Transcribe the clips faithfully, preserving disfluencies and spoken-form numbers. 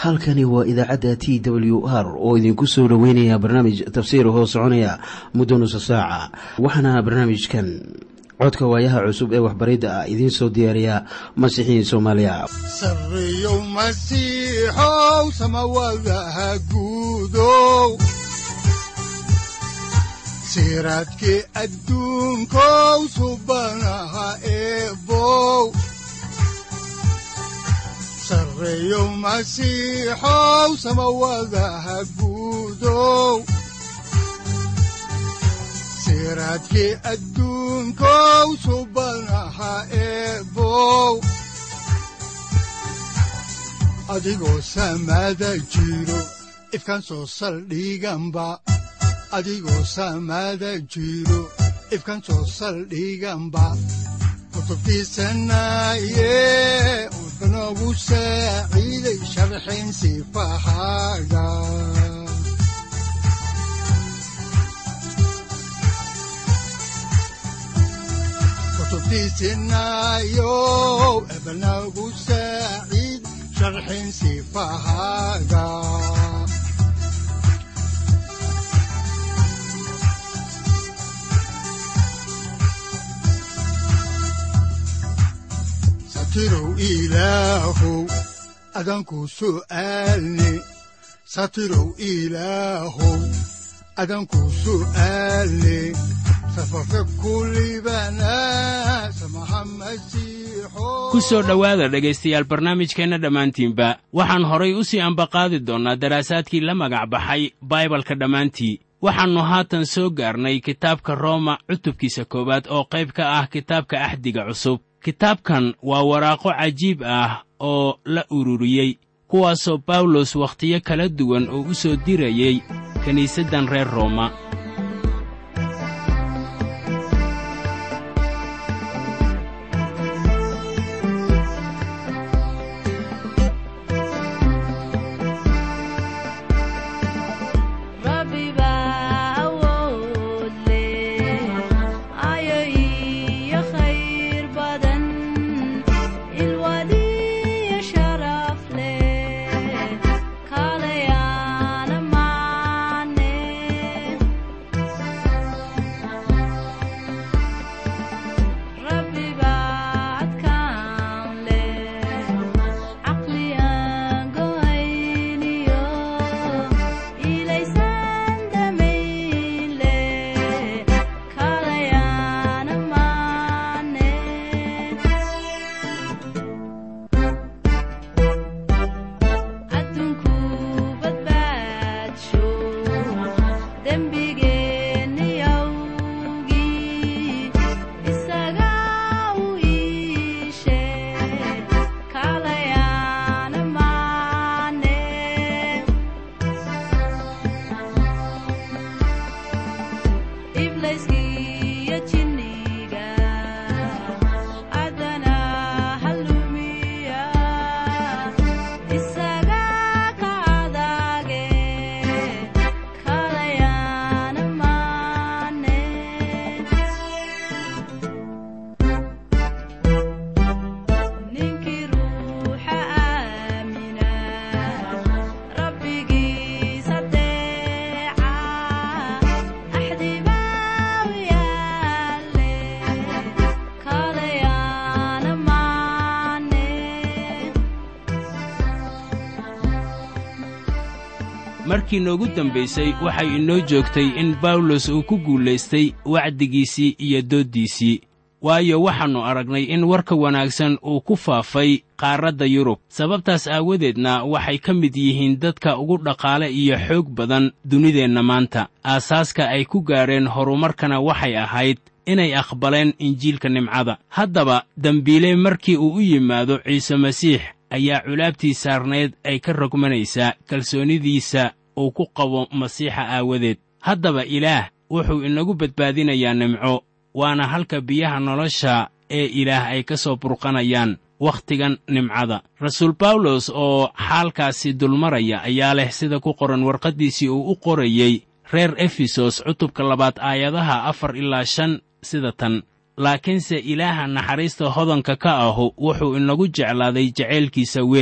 halkani waa idaacadda T W R oo idinku soo dhaweynaya barnaamij tafsiir hoo soconaya muddo nusu saaca. waxaana barnaamijkan codka waayaha cusub ee waxbaridda ah idiin soo diyaariya Masiixiin Soomaaliya. Sarreeyo Masiixow samawadaha guudow, siraadkii adduunkow subanaha eebow. Sarreeyo Masiixow samawadaha guudow, siraadkii adduunkow subanaha eebow. adigoo samada jiro ifkaan soo saldhiganba, adigoo samada jiro ifkaan soo saldhiganba. kutubtiisanaye udanogu saaciiday sharxin sifahaaga. kutubtiisanayo ebanagu saaciid sharxin sifahaaga. satirow ilaahow adanku su'aalne, satirow ilaahow adanku su'aalne. safarka kulibana samaha masiixo. ku soo dhowaada dhegaystayaal barnaamijkeenna dhammaantiinba. waxaan horay u sii ambaqaadi doonnaa daraasaadkii la magac baxay baibalka dhammaantii. waxaannu haatan soo gaarnay kitaabka rooma cutubkiisa koowaad oo qayb ka ah kitaabka axdiga cusub. kitaabkan waa waraaqo cajiib ah oo la ururiyey, kuwaasoo bawlos wakhtiyo kala duwan oo u soo dirayey kiniisaddan reer rooma. markii noogu dambaysay waxay inoo joogtay in bawlos uu ku guulaystay wacdigiisii iyo dooddiisii, waayo waxaannu aragnay in warka wanaagsan uu ku faafay qaaradda Yurub. sababtaas aawadeedna waxay ka mid yihiin dadka ugu dhaqaale iyo xoog badan dunideenna maanta. aasaaska ay ku gaareen horumarkana waxay ahayd inay aqbaleen injiilka nimcada. haddaba dembiile markii uu u yimaado ciise masiix ayaa culaabtii saarneed ay ka rogmanaysaa kalsoonidiisa uu ku qabo masiixa aawadeed. haddaba ilaah wuxuu inagu badbaadinayaa nimco, waana halka biyaha nolosha ee ilaah ay ka soo burqanayaan wakhtigan nimcada. rasuul bawlos oo xaalkaasi dulmaraya ayaa leh sida ku qoran warqaddiisii uu u qorayey reer efesos cutubka labaad aayadaha afar ilaa shan sida tan: laakiinse ilaaha naxariista hodanka ka ahu wuxuu inagu jeclaaday jacaylkiisa weyn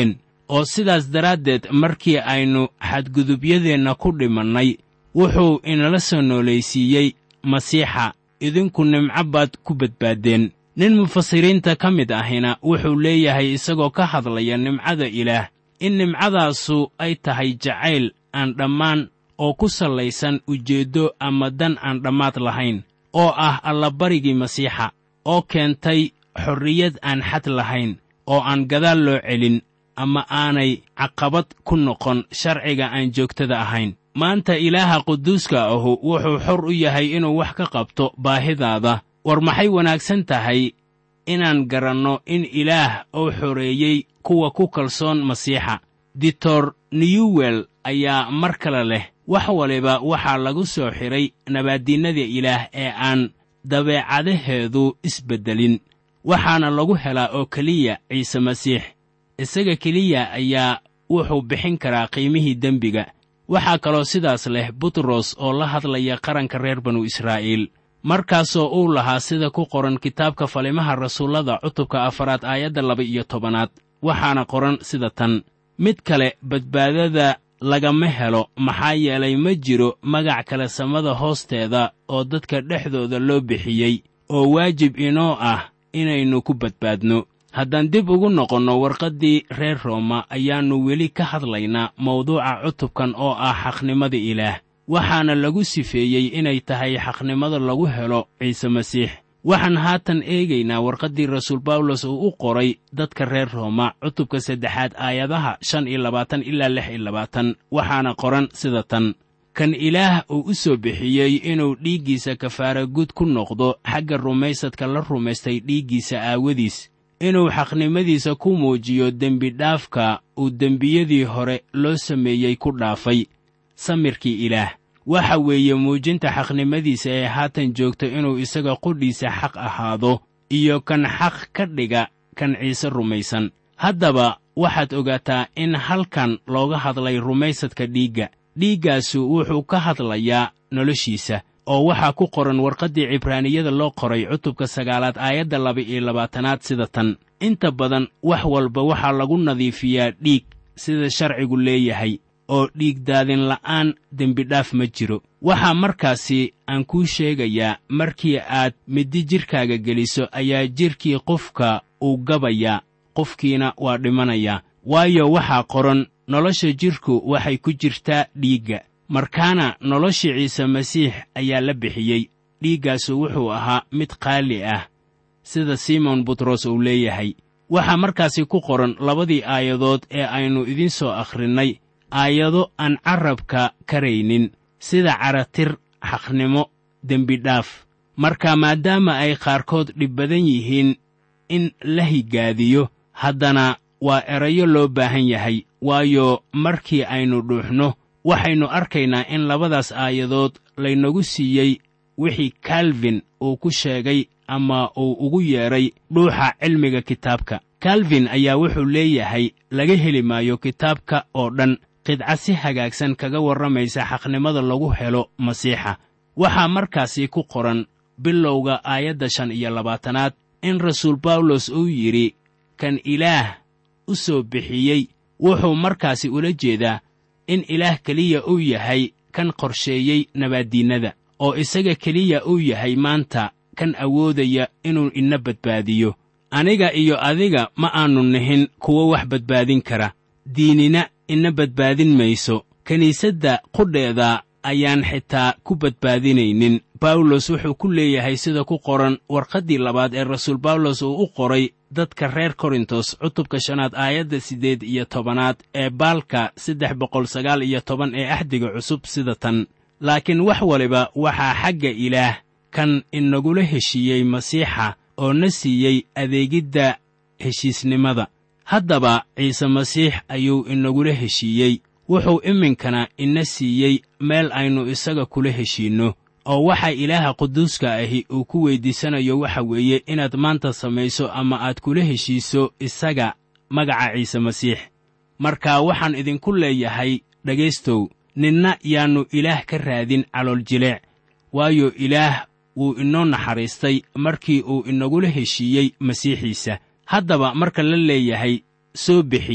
oo sidaas daraaddeed markii aynu xadgudubyadeenna ku dhimannay wuxuu inala soo noolaysiiyey masiixa, idinku nimco baad ku badbaaddeen. nin mufasiriinta ka mid ahina wuxuu leeyahay isagoo ka hadlaya nimcada ilaah in nimcadaasu ay tahay jacayl aan dhammaan oo ku sallaysan ujeeddo ama dan aan dhammaad lahayn, oo ah allabarigii masiixa, oo keentay xorriyad aan xad lahayn oo aan gadaal loo celin ama aanay caqabad ku noqon sharciga aan joogtada ahayn. maanta ilaaha quduuska ahu wuxuu xor u yahay inuu wax ka qabto baahidaada. war maxay wanaagsan tahay inaan garanno in ilaah uu xoreeyey kuwa ku kalsoon masiixa. ditor newwell ayaa mar kale leh, wax waliba waxaa lagu soo xidhay nabaaddiinnada ilaah ee aan dabeecadaheedu isbeddelin, waxaana lagu helaa oo keliya ciise masiix. isaga keliya ayaa wuxuu bixin karaa qiimihii dembiga. waxaa kaloo sidaas leh butros oo la hadlaya qaranka reer banu israa'iil, markaasoo uu lahaa sida ku qoran kitaabka falimaha rasuullada cutubka afaraad aayadda laba iyo tobanaad, waxaana qoran sida tan: mid kale badbaadada lagama helo, maxaa yeelay ma jiro magac kale samada hoosteeda oo dadka dhexdooda loo bixiyey oo waajib inoo ah inaynu ku badbaadno. haddaan dib ugu noqonno warqaddii reer rooma ayaannu weli ka hadlaynaa mawduuca cutubkan oo ah xaqnimada ilaah, waxaana lagu sifeeyey inay tahay xaqnimada lagu helo ciise masiix. waxaan haatan eegaynaa warqaddii rasuul bawlos uu u qoray dadka reer rooma cutubka saddexaad aayadaha shan iyo labaatan ilaa lix iyo labaatan, waxaana qoran sida tan: kan ilaah uu u soo bixiyey inuu dhiiggiisa kafaara gud ku noqdo xagga rumaysadka la rumaystay dhiiggiisa aawadiis, inuu xaqnimadiisa ku muujiyo dembidhaafka uu dembiyadii hore loo sameeyey ku dhaafay. samirkii ilaah waxa weeye muujinta xaqnimadiisa ee haatan joogta inuu isaga qudhiisa xaq ahaado, iyo kan xaq ka dhiga kan ciise rumaysan. haddaba waxaad ogaataa in halkan looga hadlay rumaysadka dhiigga. dhiiggaasu wuxuu ka hadlayaa noloshiisa, oo waxaa ku qoran warqaddii cibraaniyada loo qoray cutubka sagaalaad aayadda laba iyo labaatanaad sida tan: inta badan wax walba waxaa lagu nadiifiyaa dhiig sida sharcigu leeyahay, oo dhiig daadin la'aan dembidhaaf ma jiro. waxaa markaasi aan kuu sheegayaa, markii aad middi jidhkaaga geliso ayaa jidhkii qofka uu gabayaa, qofkiina waa dhimanayaa. waayo waxaa qoran, nolosha jidhku waxay ku jirtaa dhiigga. markaana noloshii ciise masiix ayaa la bixiyey. dhiiggaasu wuxuu ahaa mid qaali ah, sida simon butros uu leeyahay. waxaa markaasi ku qoran labadii aayadood ee aynu idiin soo akhrinnay, aayado aan carrabka karaynin, sida caratir, xaqnimo, dembidhaaf. marka maadaama ay qaarkood dhib badan yihiin in la higaadiyo, haddana waa erayo loo baahan yahay, waayo markii aynu dhuuxno waxaynu arkaynaa in labadaas aayadood laynagu siiyey wixii kalvin uu ku sheegay ama uu ugu yeedhay dhuuxa cilmiga kitaabka. kalvin ayaa wuxuu leeyahay laga heli maayo kitaabka oo dhan qidca si hagaagsan kaga warramaysa xaqnimada lagu helo masiixa. waxaa markaasi ku qoran bilowga aayadda shan iyo labaatanaad in rasuul bawlos uu yidhi, kan ilaah u soo bixiyey. wuxuu markaasi ula jeedaa in ilaah keliya uu yahay kan qorsheeyey nabaaddiinnada, oo isaga keliya uu yahay maanta kan awoodaya inuu ina badbaadiyo. aniga iyo adiga ma aannu nihin kuwo wax badbaadin kara, diinina ina badbaadin mayso, kiniisadda qudheeda ayaan xitaa ku badbaadinaynin. bawlos wuxuu ku leeyahay sida ku qoran warqaddii labaad ee rasuul bawlos uu u qoray dadka reer korintos cutubka shanaad aayadda siddeed iyo tobanaad ee baalka saddex boqol sagaal iyo toban ee axdiga cusub sida tan: laakiin wax waliba waxaa xagga ilaah kan inagula heshiiyey masiixa oo na siiyey adeegidda heshiisnimada. haddaba ciise masiix ayuu inagula heshiiyey, wuxuu iminkana ina siiyey meel aynu isaga kula heshiinno. oo waxa ilaaha quduuska ahi uu ku weyddiisanayo waxa weeye inaad maanta samayso ama aad kula heshiiso isaga magaca ciise masiix. marka waxaan idinku leeyahay dhegaystow, ninna yaannu ilaah ka raadin calool jileec, waayo ilaah wuu inoo naxariistay markii uu inagula heshiiyey masiixiisa. haddaba marka la leeyahay soo bixiyey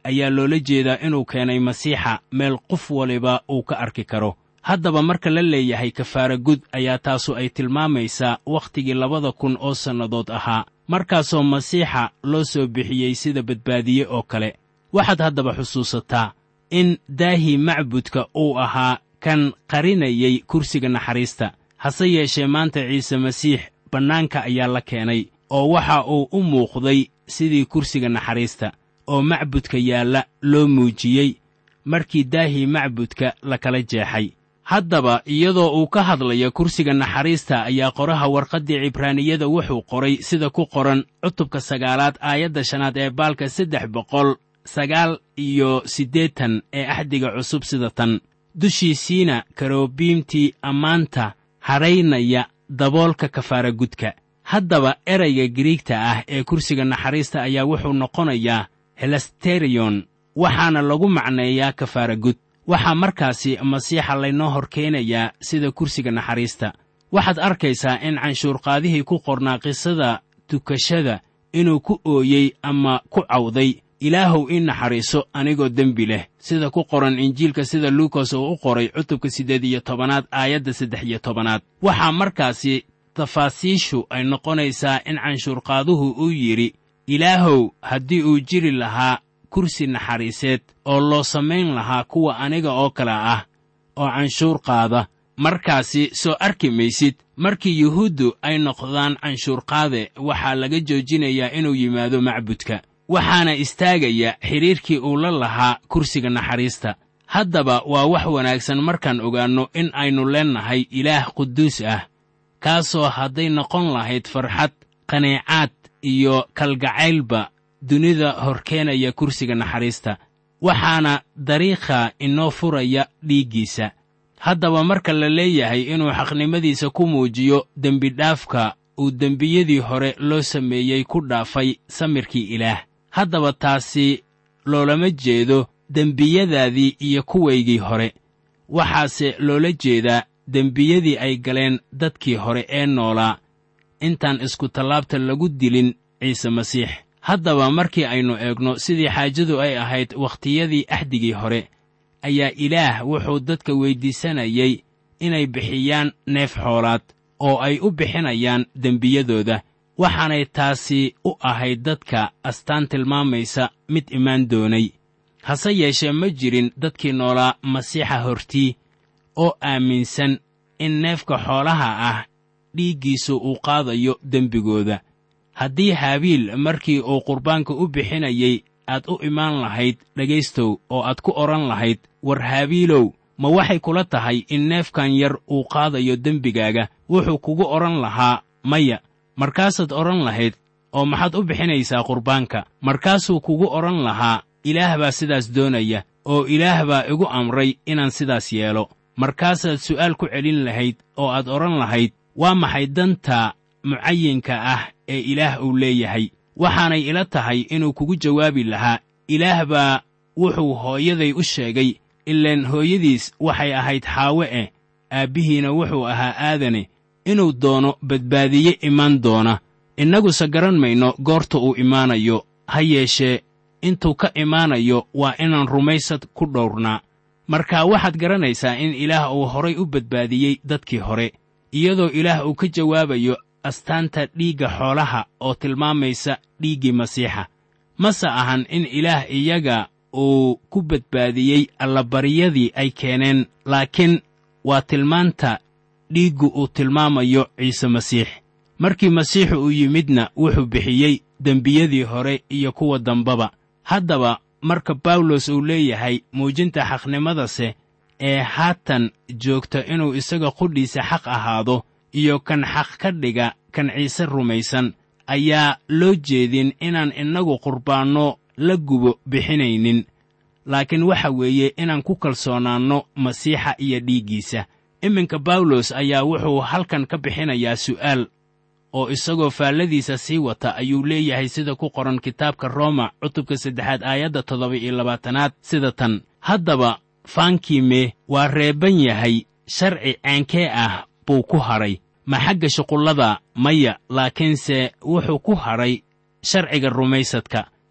ayaa loola jeedaa inuu keenay masiixa meel qof waliba uu ka arki karo. haddaba marka la leeyahay kafaara gud ayaa taasu ay tilmaamaysaa wakhtigii labada kun oo sannadood ahaa, markaasoo masiixa loo soo bixiyey sida badbaadiye oo kale. waxaad haddaba xusuusataa in daahii macbudka uu ahaa kan qarinayay kursiga naxariista. hase yeeshee maanta ciise masiix bannaanka ayaa la keenay, oo waxa uu u muuqday sidii kursiga naxariista oo macbudka yaalla loo muujiyey markii daahii macbudka la kala jeexay. haddaba iyadoo uu ka hadlayo kursiga naxariista ayaa qoraha warqaddii cibraaniyada wuxuu qoray sida ku qoran cutubka sagaalaad aayadda shanaad ee baalka saddex boqol sagaal iyo siddeetan ee axdiga cusub sida tan: dushiisiina karobiimtii ammaanta hadhaynaya daboolka kafaara gudka. haddaba erayga Giriigta ah ee kursiga naxariista ayaa wuxuu noqonayaa helasterion, waxaana lagu macneeyaa kafaara gud. waxaa markaasi masiixa laynoo hor keenayaa sida kursiga naxariista. waxaad arkaysaa in canshuurqaadihii ku qornaa qisada tukashada inuu ku ooyey ama ku cawday, ilaahow ii naxariiso anigoo dembi leh, sida ku qoran injiilka sida luukas uu u qoray cutubka siddeed iyo tobanaad aayadda saddex iyo tobanaad. waxaa markaasi tafaasiishu ay noqonaysaa in canshuurqaaduhu uu yidhi, ilaahow haddii uu jiri lahaa kursi naxariiseed oo loo samayn lahaa kuwa aniga oo kale ah oo canshuur qaada, markaasi soo arki maysid markii yuhuuddu ay noqdaan canshuurqaade waxaa laga joojinayaa inuu yimaado macbudka, waxaana istaagaya xidhiirkii uu la lahaa kursiga naxariista. haddaba waa wax wanaagsan markaan ogaanno in aynu leennahay ilaah quduus ah, kaasoo hadday noqon lahayd farxad, qaneecaad iyo kalgacaylba dunida hor keenaya kursiga naxariista, waxaana dariiqa inoo furaya dhiiggiisa. haddaba marka la leeyahay inuu xaqnimadiisa ku muujiyo dembidhaafka uu dembiyadii hore loo sameeyey ku dhaafay samirkii ilaah, haddaba taasi loolama jeedo dembiyadaadii iyo kuwaygii hore, waxaase loola jeedaa dembiyadii ay galeen dadkii hore ee noolaa intaan iskutallaabta lagu dilin ciise masiix. haddaba markii aynu eegno sidii xaajadu ay ahayd wakhtiyadii axdigii hore, ayaa ilaah wuxuu dadka weyddiisanayay inay bixiyaan neef xoolaad oo ay u bixinayaan dembiyadooda, waxaanay taasi u ahayd dadka astaan tilmaamaysa mid imaan doonay. hase yeeshee ma jirin dadkii noolaa masiixa hortii oo aaminsan in neefka xoolaha ah dhiiggiisu uu qaadayo dembigooda. haddii haabiil markii uu qurbaanka u bixinayey aad u imaan lahayd dhegaystow oo aad ku odhan lahayd, war haabiilow, ma waxay kula tahay in neefkan yar uu qaadayo dembigaaga? wuxuu kugu odhan lahaa maya. markaasaad odhan lahayd, oo maxaad u bixinaysaa qurbaanka? markaasuu kugu odhan lahaa, ilaah baa sidaas doonaya, oo ilaah baa igu amray inaan sidaas yeelo. markaasaad su'aal ku celin lahayd oo aad odhan lahayd, waa maxay danta mucayinka ah ee ilaah uu leeyahay? waxaanay ila tahay inuu kugu jawaabi lahaa, ilaah baa wuxuu hooyaday u sheegay, ileen hooyadiis waxay ahayd xaawe eh, aabbihiina wuxuu ahaa aadane, inuu doono badbaadiye imaan doona. innaguse garan mayno goorta uu imaanayo, ha yeeshee intuu ka imaanayo waa inaan rumaysad ku dhowrnaa. marka waxaad garanaysaa in ilaah uu horay u badbaadiyey dadkii hore, iyadoo ilaah uu ka jawaabayo astaanta dhiigga xoolaha oo tilmaamaysa dhiiggii masiixa. mase ahan in ilaah iyaga uu ku badbaadiyey allabaryadii ay keeneen, laakiin waa tilmaanta dhiiggu uu tilmaamayo ciise masiix. markii masiixu uu yimidna wuxuu bixiyey dembiyadii hore iyo kuwa dambaba. haddaba marka bawlos uu leeyahay muujinta xaqnimadase ee haatan joogta inuu isaga qudhiisa xaq ahaado, iyo kan xaq ka dhiga kan ciise rumaysan, ayaa loo jeedin inaan innagu qurbaanno la gubo bixinaynin, laakiin waxa weeye inaan ku kalsoonaanno masiixa iyo dhiiggiisa. iminka bawlos ayaa wuxuu halkan ka bixinayaa su'aal, oo isagoo faalladiisa sii wata ayuu leeyahay sida ku qoran kitaabka rooma cutubka saddexaad aayadda toddoba iyo labaatanaad sida tan: haddaba faankiime waa reeban yahay, sharci ceenkee ah buu ku hadhay? ma xagga shuqullada? maya, laakiinse wuxuu ku hadhay sharciga rumaysadka.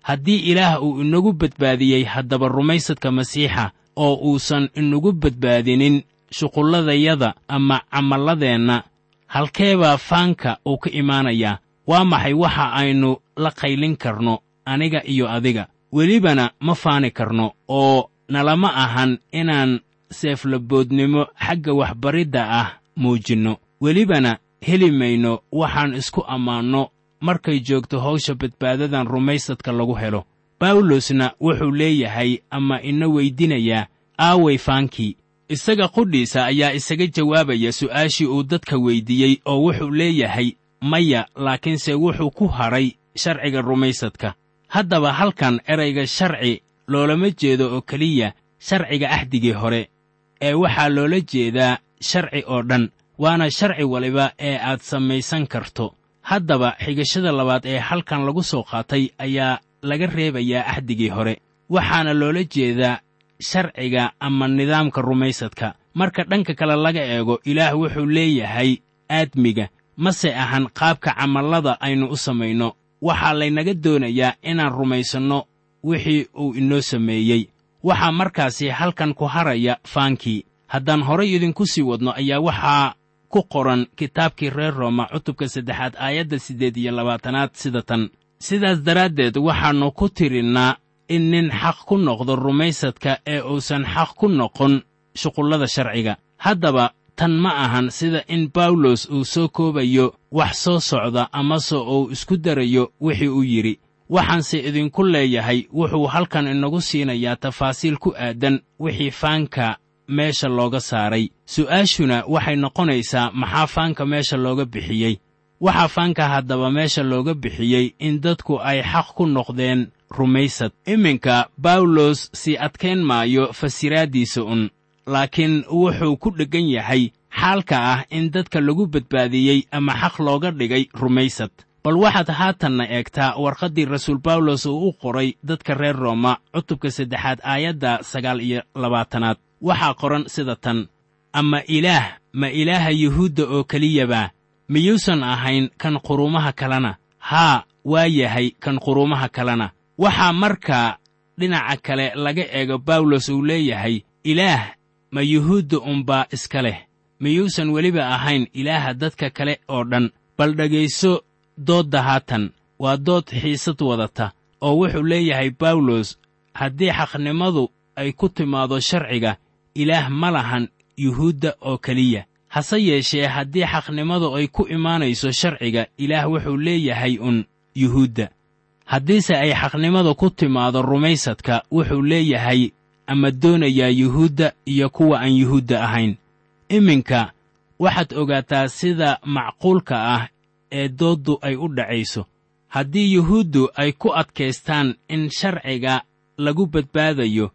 haddii ilaah uu inagu badbaadiyey haddaba rumaysadka masiixa oo uusan inagu badbaadinin shuqulladayada ama camalladeenna, halkeebaa faanka uu ka imaanayaa? waa maxay waxa aynu la qaylin karno aniga iyo adiga? welibana ma faani karno oo nalama ahan inaan seeflaboodnimo xagga waxbaridda ah muujinno. welibana heli mayno waxaan isku ammaanno markay joogto hawsha badbaadadan rumaysadka lagu helo. bawlosna wuxuu leeyahay ama ina weydinayaa, aaway faankii? isaga qudhiisa ayaa isaga jawaabaya su'aashii uu dadka weyddiiyey oo wuxuu leeyahay maya, laakiinse wuxuu ku hadhay sharciga rumaysadka. haddaba halkan erayga sharci loolama jeedo oo keliya sharciga ahdigii hore, ee waxaa loola jeedaa sharci oo dhan, waana sharci waliba ee aad samaysan karto. haddaba xigashada labaad ee halkan lagu soo qaatay ayaa laga reebayaa ahdigii hore, waxaana loola jeedaa sharciga ama nidaamka rumaysadka. marka dhanka kale laga eego, ilaah wuxuu leeyahay aadmiga, mase ahan qaabka camallada aynu u samayno. waxaa laynaga doonayaa inaan rumaysanno wixii uu inoo sameeyey. waxaa markaasi halkan ku haraya faankii. haddaan horay idinku sii wadno ayaa waxaa ku qoran kitaabkii reer rooma cutubka saddexaad aayadda siddeed iyo labaatanaad sida tan: sidaas daraaddeed waxaannu ku tirinnaa in nin xaq ku noqdo rumaysadka ee uusan xaq ku noqon shuqullada sharciga. haddaba tan ma ahan sida in bawlos uu soo koobayo wax soo socda amase uu isku darayo wixii uu yidhi. waxaanse idinku leeyahay wuxuu halkan inagu siinayaa tafaasiil ku aadan wixii faanka meesha looga saaray. su'aashuna waxay noqonaysaa, maxaa faanka meesha looga bixiyey? waxaa faanka haddaba meesha looga bixiyey in dadku ay xaq ku noqdeen rumaysad. iminka bawlos sii adkayn maayo fasiraaddiisa un, laakiin wuxuu ku dheggan yahay xaalka ah in dadka lagu badbaadiyey ama xaq looga dhigay rumaysad. bal waxaad haatanna eegtaa warqaddii rasuul bawlos uu u qoray dadka reer rooma cutubka saddexaad aayadda sagaal iyo labaatanaad. waxaa qoran sida tan: ama ilaah ma ilaaha yuhuudda oo keliyaba? miyuusan ahayn kan quruumaha kalena? haa, waa yahay kan quruumaha kalena. waxaa markaa dhinaca kale laga eego bawlos uu leeyahay, ilaah ma yuhuudda unbaa iska leh? miyuusan weliba ahayn ilaaha dadka kale oo dhan? bal dhegayso doodda haatan, waa dood xiisad wadata, oo wuxuu leeyahay bawlos, haddii xaqnimadu ay ku timaado sharciga, ilaah ma lahan yuhuudda oo keliya. hase yeeshee haddii xaqnimadu ay ku imaanayso sharciga, ilaah wuxuu leeyahay un yuhuudda. haddiise ay xaqnimadu ku timaado rumaysadka, wuxuu leeyahay ama doonayaa yuhuudda iyo kuwa aan yuhuudda ahayn. iminka waxaad ogaataa sida macquulka ah ee dooddu ay u dhacayso. haddii yuhuuddu ay ku adkaystaan in sharciga lagu badbaadayo,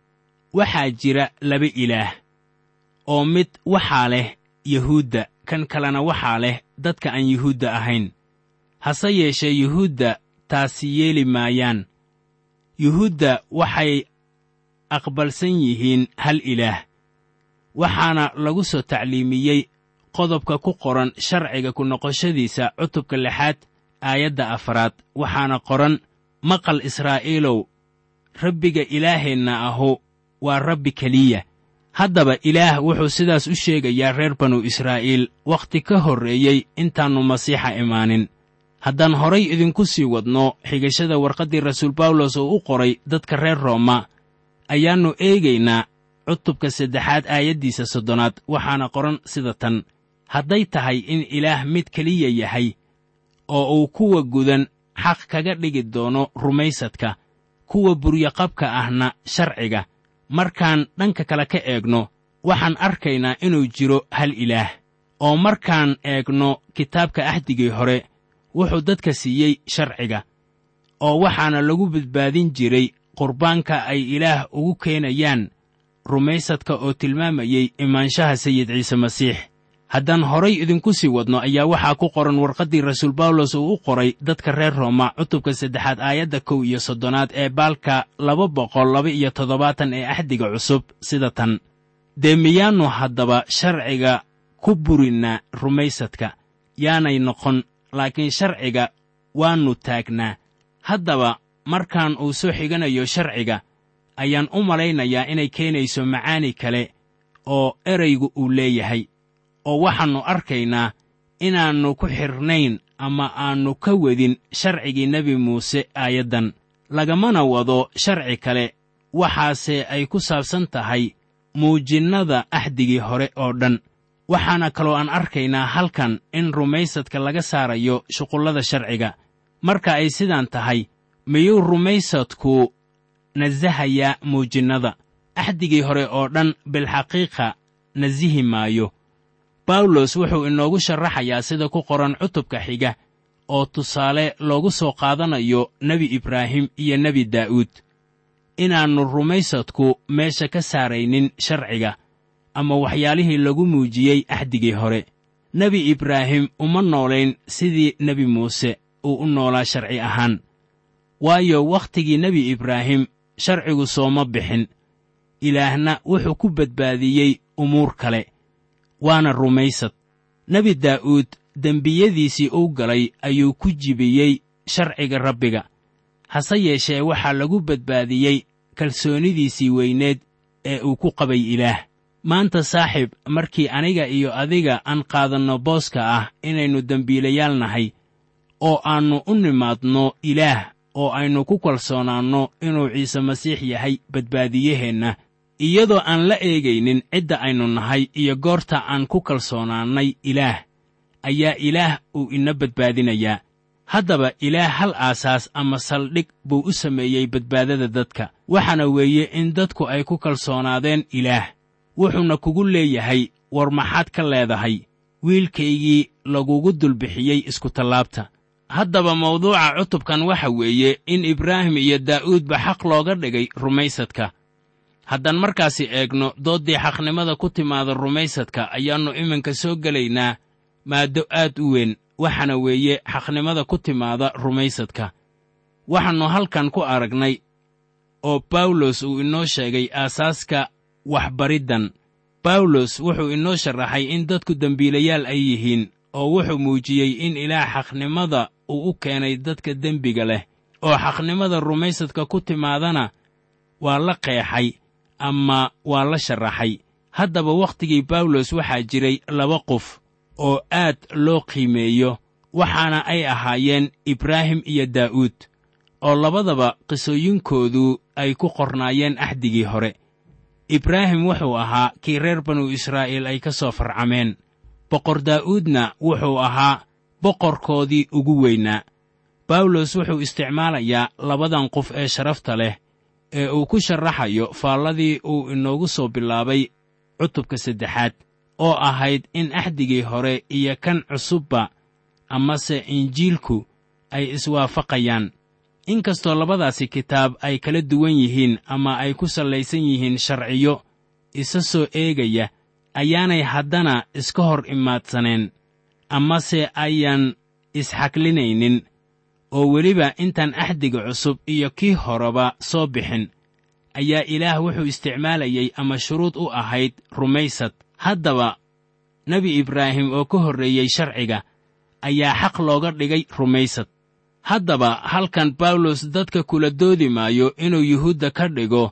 waxaa jira laba ilaah, oo mid waxaa leh yuhuudda, kan kalena waxaa leh dadka aan yuhuudda ahayn. hase yeeshee yuhuudda taasi yeeli maayaan. yuhuudda waxay aqbalsan yihiin hal ilaah, waxaana lagu soo tacliimiyey qodobka ku qoran sharciga ku noqoshadiisa cutubka lixaad aayadda afaraad. waxaana qoran, maqal israa'iilow, rabbiga ilaaheenna ahu waa rabbi keliya. haddaba ilaah wuxuu sidaas u sheegayaa reer banu israa'iil wakhti ka horreeyey intaannu masiixa imaanin. haddaan horay idinku sii wadno xigashada warqaddii rasuul bawlos oo u qoray dadka reer rooma, ayaannu eegaynaa cutubka saddexaad aayaddiisa soddonaad. waxaana qoran sida tan: hadday tahay in ilaah mid keliya yahay, oo uu kuwa gudan xaq kaga dhigi doono rumaysadka, kuwa buryaqabka ahna sharciga, markaan dhanka kale ka eegno, waxaan arkaynaa inuu jiro hal ilaah. oo markaan eegno kitaabka ahdigii hore, wuxuu dadka siiyey sharciga, oo waxaana lagu badbaadin jiray qurbaanka ay ilaah ugu keenayaan rumaysadka oo tilmaamayey imaanshaha sayid ciise masiix. haddaan horay idinku sii wadno ayaa waxaa ku qoran warqaddii rasuul bawlos uu u qoray dadka reer rooma cutubka saddexaad aayadda kow iyo soddonaad ee baalka laba boqol laba iyo toddobaatan ee ahdiga cusub sida tan: dee miyaannu haddaba sharciga ku burinnaa rumaysadka? yaanay noqon, laakiin sharciga waannu taagnaa. haddaba markaan uu soo xiganayo sharciga ayaan u malaynayaa inay keenayso macaani kale oo eraygu uu leeyahay, oo waxaannu arkaynaa inaannu ku xidhnayn ama aannu ka wadin sharcigii nebi muuse aayaddan. lagamana wado sharci kale, waxaase ay ku saabsan tahay muujinnada axdigii hore oo dhan. waxaana kaloo aan arkaynaa halkan in rumaysadka laga saarayo shuqullada sharciga. marka ay sidaan tahay, miyuu rumaysadku nasahayaa muujinnada? axdigii hore oo dhan bilxaqiiqa nasihi maayo. bawlos wuxuu inoogu sharaxayaa sida ku qoran cutubka xiga oo tusaale loogu soo qaadanayo nebi ibraahim iyo nebi daa'uud, inaannu rumaysadku meesha ka saaraynin sharciga ama waxyaalihii lagu muujiyey axdigii hore. nebi ibraahim uma noolayn sidii nebi muuse uu u noolaa sharci ahaan, waayo wakhtigii nebi ibraahim sharcigu sooma bixin. ilaahna wuxuu ku badbaadiyey umuur kale, waana rumaysad. nebi daa'uud dembiyadiisii uu galay ayuu ku jibiyey sharciga rabbiga, hase yeeshee waxaa lagu badbaadiyey kalsoonidiisii weyneed ee uu ku qabay ilaah. maanta saaxiib, markii aniga iyo adiga aan qaadanno booska ah inaynu dembiilayaal nahay, oo aannu u nimaadno ilaah oo aynu ku kalsoonaanno inuu ciise masiix yahay badbaadiyaheenna, iyadoo aan la eegaynin cidda aynu nahay iyo goorta aan ku kalsoonaannay ilaah, ayaa ilaah uu ina badbaadinayaa. haddaba ilaah hal aasaas ama saldhig buu u sameeyey badbaadada dadka, waxaana weeye in dadku ay ku kalsoonaadeen ilaah. wuxuuna kugu leeyahay, war maxaad ka leedahay? wiilkaygii lagugu dulbixiyey iskutallaabta. haddaba mawduuca cutubkan waxa weeye in ibraahim iyo daa'uudba xaq looga dhigay rumaysadka. haddaan markaasi eegno dooddii xaqnimada ku timaada rumaysadka, ayaannu iminka soo gelaynaa maaddo aad u weyn, waxaana weeye xaqnimada ku timaada rumaysadka. waxaannu halkan ku aragnay oo bawlos uu inoo sheegay aasaaska waxbariddan. bawlos wuxuu inoo sharaxay in dadku dembiilayaal ay yihiin, oo wuxuu muujiyey in ilaah xaqnimada uu u keenay dadka dembiga leh, oo xaqnimada rumaysadka ku timaadana waa la qeexay ama waa la sharaxay. haddaba wakhtigii bawlos waxaa jiray laba qof oo aad loo qiimeeyo, waxaana ay ahaayeen ibraahim iyo daa'uud, oo labadaba qisooyinkoodu ay ku qornaayeen axdigii hore. ibraahim wuxuu ahaa kii reer banu israa'iil ay ka soo farcameen. boqor daa'uudna wuxuu ahaa boqorkoodii ugu weynaa. bawlos wuxuu isticmaalayaa labadan qof ee sharafta leh ee uu ku sharaxayo faalladii uu inoogu soo bilaabay cutubka saddexaad, oo ahayd in axdigii hore iyo kan cusubba amase injiilku ay iswaafaqayaan. inkastoo labadaasi kitaab ay kala duwan yihiin ama ay ku sallaysan yihiin sharciyo isa soo eegaya, ayaanay haddana iska hor imaadsaneen amase ayaan isxaklinaynin, oo weliba intaan axdiga cusub iyo kii horeba soo bixin ayaa ilaah wuxuu isticmaalayey ama shuruud u ahayd rumaysad. haddaba nebi ibraahim oo ka horreeyey sharciga ayaa xaq looga dhigay rumaysad. haddaba halkan bawlos dadka kula doodi maayo inuu yuhuudda ka dhigo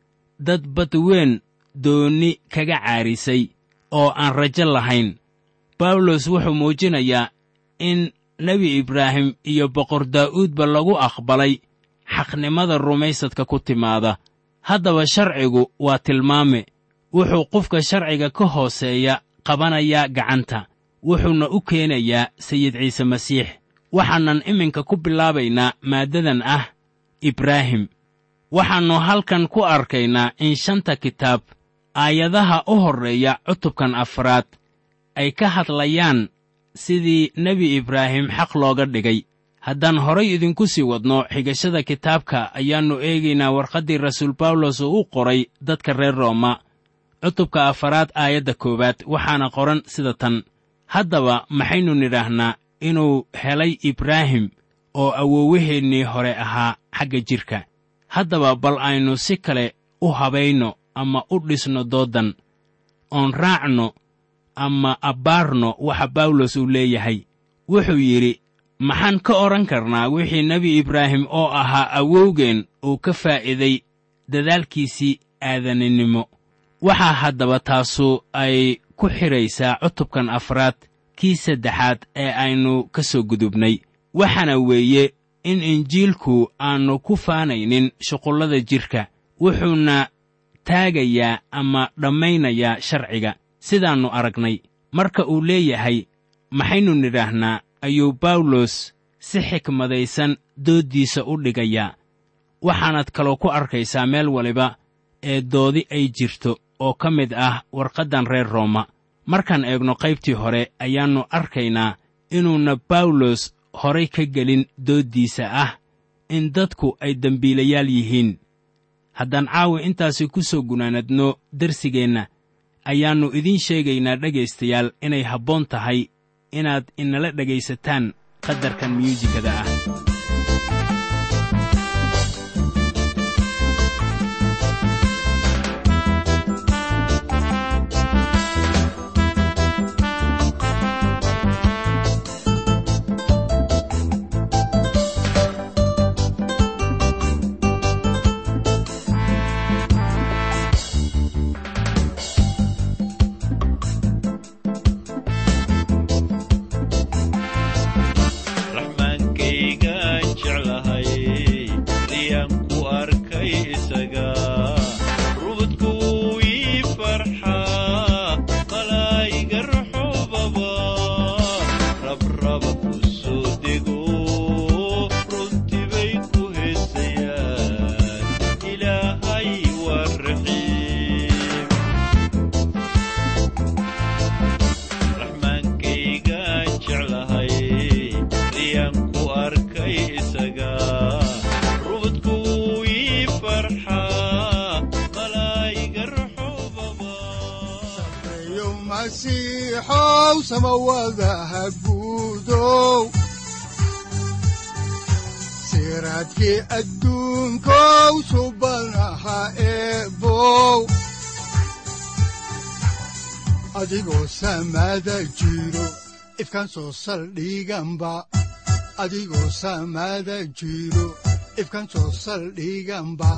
dad badweyn doonni kaga caarisay oo aan rajo lahayn. bawlos wuxuu muujinayaa in nebi ibraahim iyo boqor daa'uudba lagu aqbalay xaqnimada rumaysadka ku timaada. haddaba sharcigu waa tilmaame, wuxuu qofka sharciga ka hooseeya qabanayaa gacanta, wuxuuna u keenayaa sayid ciise masiix. waxaanan iminka ku bilaabaynaa maaddadan ah ibraahim. waxaannu halkan ku arkaynaa in shanta kitaab aayadaha u horreeya cutubkan afraad ay ka hadlayaan sidii nebi ibraahim xaq looga dhigay. haddaan horay idinku sii wadno xigashada kitaabka, ayaannu eegaynaa warqaddii rasuul bawlos uu u qoray dadka reer rooma, cutubka afaraad aayadda koowaad, waxaana qoran sida tan: haddaba maxaynu nidhaahnaa inuu helay ibraahim oo awoowaheennii hore ahaa xagga jidhka? haddaba bal aynu si kale u habayno ama u dhisno dooddan, oon raacno ama abbaarno waxa bawlos uu leeyahay. wuxuu yidhi, maxaan ka odhan karnaa wixii nebi ibraahim oo ahaa awowgeen uu ka faa'iiday dadaalkiisii aadaninimo? waxaa haddaba taasu ay ku xidhaysaa cutubkan afraad kii saddexaad ee aynu ka soo gudubnay, waxaana weeye in injiilku aannu ku faanaynin shuqullada jidhka, wuxuuna taagayaa ama dhammaynayaa sharciga. sidaannu aragnay, marka uu leeyahay maxaynu nidhaahnaa, ayuu bawlos si xikmadaysan dooddiisa u dhigayaa. waxaanaad kaloo ku arkaysaa meel waliba ee doodi ay jirto oo ka mid ah warqaddan reer rooma. markaan eegno qaybtii hore ayaannu arkaynaa inuuna bawlos horay ka gelin dooddiisa ah in dadku ay dembiilayaal yihiin. haddaan caawa intaasi ku soo gunaanadno darsigeenna, ayaannu idiin sheegaynaa dhegaystayaal inay habboon tahay inaad inala dhegaysataan qadarkan myuusikada ah. masiixow samawadaha guudow siraadkii adduunkow subanaha eebow adigoo samada jiro ifkaan soo saldhiganba adigoo samada jiro ifkaan soo saldhiganba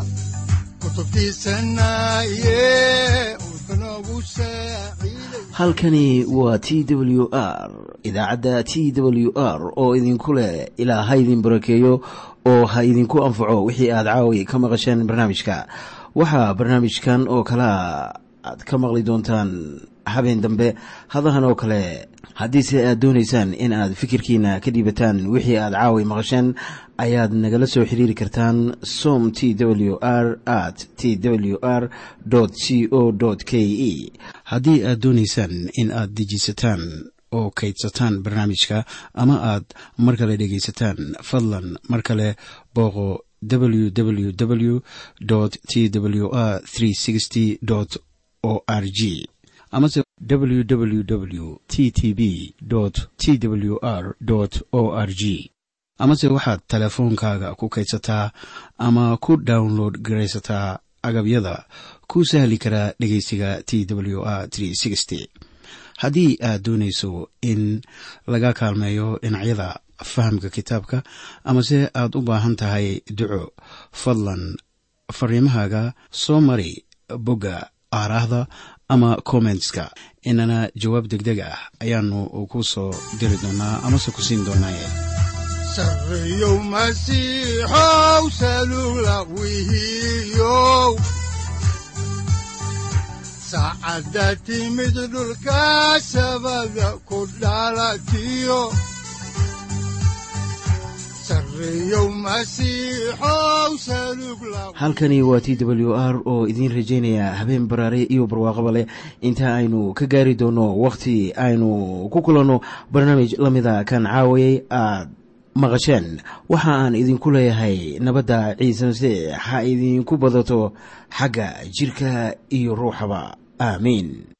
halkani waa T W R, idaacadda T W R oo idinku leh ilaa ha idin barakeeyo oo ha idinku anfaco wixii aad caawi ka maqasheen barnaamijka. waxaa barnaamijkan oo kala aad ka maqli doontaan habeen dambe hadahan oo kale. haddiise aad doonaysaan in aad fikirkiina ka dhiibataan wixii aad caawi maqasheen, ayaad nagala soo xiriiri kartaan som T W R at T W R C O K E. haddii aad doonaysaan in aad dejisataan oo kaydsataan barnaamijka ama aad mar kale dhegaysataan, fadlan mar kale booqo w w w T W R three sixty O R G amase w w w t t b t w r o r g amase waxaad teleefoonkaaga ku kaydsataa ama ku download garaysataa agabyada ku sahli karaa dhegaysiga T W R three sixty. haddii aad doonayso in laga kaalmeeyo dhinacyada fahamka kitaabka amase aad u baahan tahay duco, fadlan fariimahaaga soo mari bogga aaraahda ama commentska, inana jawaab degdeg ah ayaanu ku soo diri doonaa amase ku siin doonaaye. sareeyow masiixow salula wihiyow saacadda timid dhulka sabada ku dhalatiyo halkani waa T W R oo idiin rajaynaya habeen baraare iyo barwaaqaba leh, inta aynu ka gaari doono wakhti aynu ku kulanno barnaamij la mida kan caawayay aad maqasheen. waxa aan idinku leeyahay nabadda ciise masiix ha idinku badato xagga jirka iyo ruuxaba. aamiin.